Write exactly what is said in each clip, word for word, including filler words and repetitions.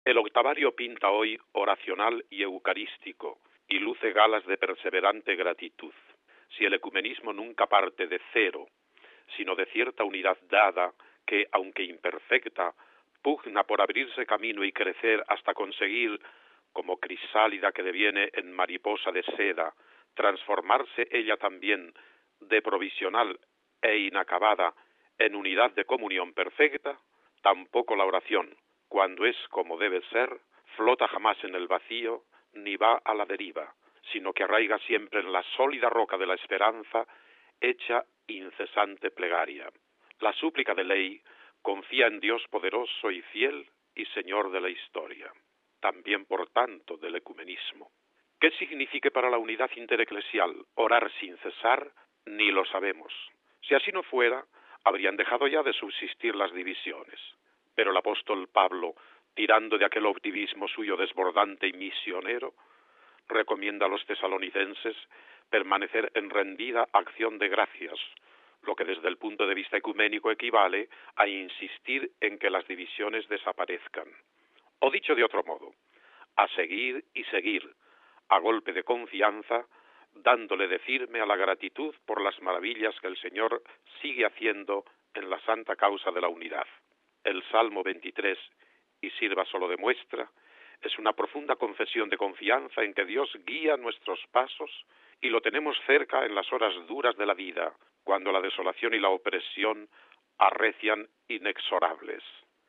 El octavario pinta hoy oracional y eucarístico, y luce galas de perseverante gratitud. Si el ecumenismo nunca parte de cero, sino de cierta unidad dada que, aunque imperfecta, pugna por abrirse camino y crecer hasta conseguir, como crisálida que deviene en mariposa de seda, transformarse ella también de provisional e inacabada en unidad de comunión perfecta, tampoco la oración, cuando es como debe ser, flota jamás en el vacío ni va a la deriva, sino que arraiga siempre en la sólida roca de la esperanza, hecha incesante plegaria. La súplica de ley confía en Dios poderoso y fiel y Señor de la historia, también por tanto del ecumenismo. ¿Qué signifique para la unidad intereclesial orar sin cesar? Ni lo sabemos. Si así no fuera, habrían dejado ya de subsistir las divisiones. Pero el apóstol Pablo, tirando de aquel optimismo suyo desbordante y misionero, recomienda a los tesalonicenses permanecer en rendida acción de gracias, lo que desde el punto de vista ecuménico equivale a insistir en que las divisiones desaparezcan. O dicho de otro modo, a seguir y seguir, a golpe de confianza, dándole de firme a la gratitud por las maravillas que el Señor sigue haciendo en la santa causa de la unidad. El Salmo veintitrés, y sirva solo de muestra, es una profunda confesión de confianza en que Dios guía nuestros pasos y lo tenemos cerca en las horas duras de la vida, cuando la desolación y la opresión arrecian inexorables.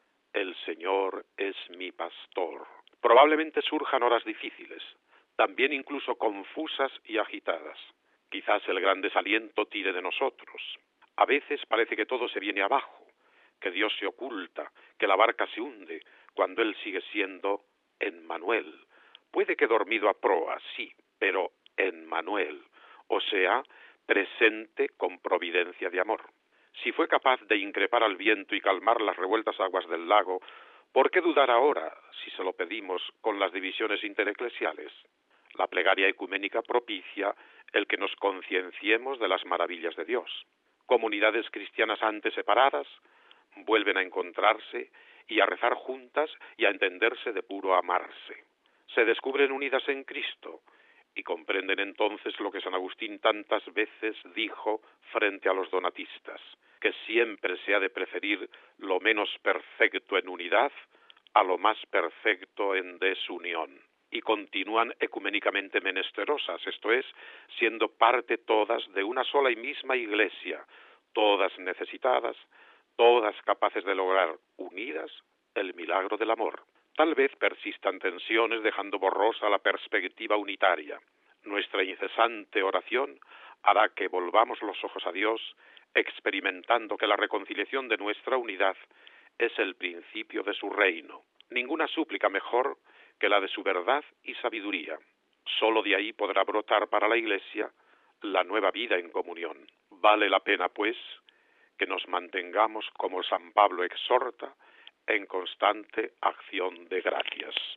El Señor es mi pastor. Probablemente surjan horas difíciles, también incluso confusas y agitadas. Quizás el gran desaliento tire de nosotros. A veces parece que todo se viene abajo, que Dios se oculta, que la barca se hunde, cuando Él sigue siendo Emmanuel. Puede que dormido a proa, sí, pero Emmanuel, o sea, presente con providencia de amor. Si fue capaz de increpar al viento y calmar las revueltas aguas del lago, ¿por qué dudar ahora, si se lo pedimos, con las divisiones intereclesiales? La plegaria ecuménica propicia el que nos concienciemos de las maravillas de Dios. Comunidades cristianas antes separadas vuelven a encontrarse y a rezar juntas y a entenderse de puro amarse. Se descubren unidas en Cristo y comprenden entonces lo que San Agustín tantas veces dijo frente a los donatistas, que siempre se ha de preferir lo menos perfecto en unidad a lo más perfecto en desunión. Y continúan ecuménicamente menesterosas, esto es, siendo parte todas de una sola y misma iglesia, todas necesitadas, todas capaces de lograr, unidas, el milagro del amor. Tal vez persistan tensiones dejando borrosa la perspectiva unitaria. Nuestra incesante oración hará que volvamos los ojos a Dios, experimentando que la reconciliación de nuestra unidad es el principio de su reino. Ninguna súplica mejor que la de su verdad y sabiduría. Solo de ahí podrá brotar para la Iglesia la nueva vida en comunión. Vale la pena, pues, que nos mantengamos, como San Pablo exhorta, en constante acción de gracias.